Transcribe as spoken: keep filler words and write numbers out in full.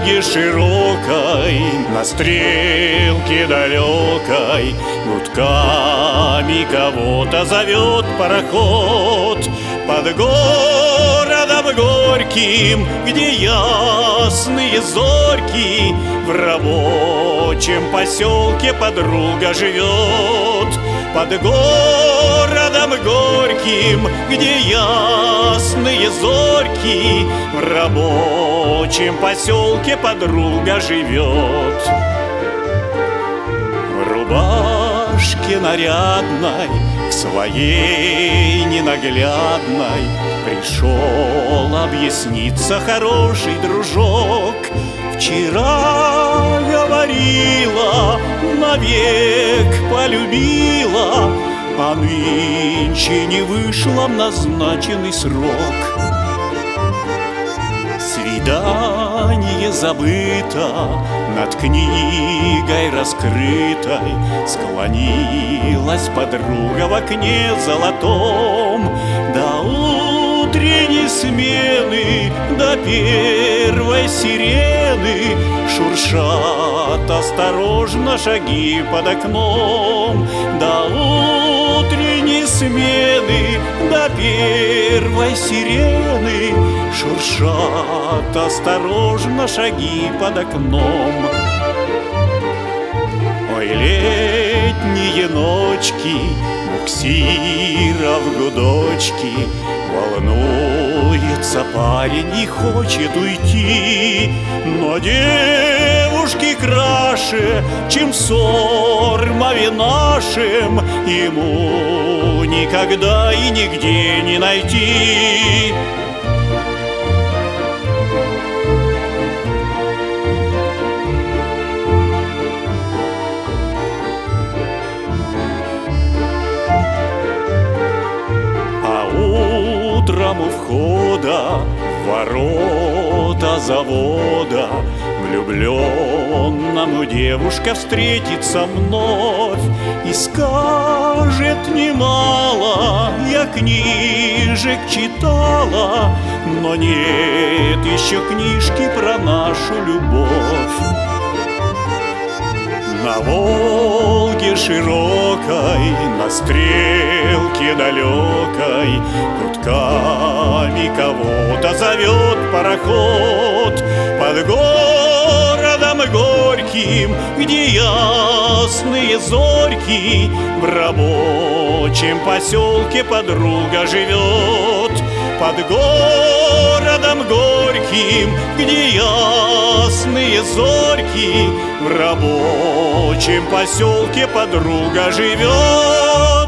Волге широкой, на стрелке далекой, гудками кого-то зовет пароход. Под городом горьким, где ясные зорьки, в рабочем поселке подруга живет. Под городом горьким, где ясные зорьки, в рабочем поселке подруга живет. В рубашке нарядной, к своей ненаглядной, пришел объясниться хороший дружок. Вчера говорила, навек полюбила, а нынче не вышла в назначенный срок. Свидание забыто, над книгой раскрытой склонилась подруга в окне золотом. До утренней смены, до первой сирены шуршат осторожно шаги под окном. До утренней смены, до первой сирены шуршат осторожно шаги под окном. Ой, летние ночки, буксиров гудочки, волнуется парень и хочет уйти. Но девушки краше, чем в Сормове нашем, ему никогда и нигде не найти. Утром у входа в ворота завода влюбленному девушка встретится вновь и скажет немало: я книжек читала, но нет еще книжки про нашу любовь. На Волге широкой, на стрелке далекой, гудками кого-то зовет пароход. Под городом горьким, где ясные зорьки, в рабочем поселке подруга живет. Под городом горьким, где ясные зорьки, в рабочем поселке подруга живет.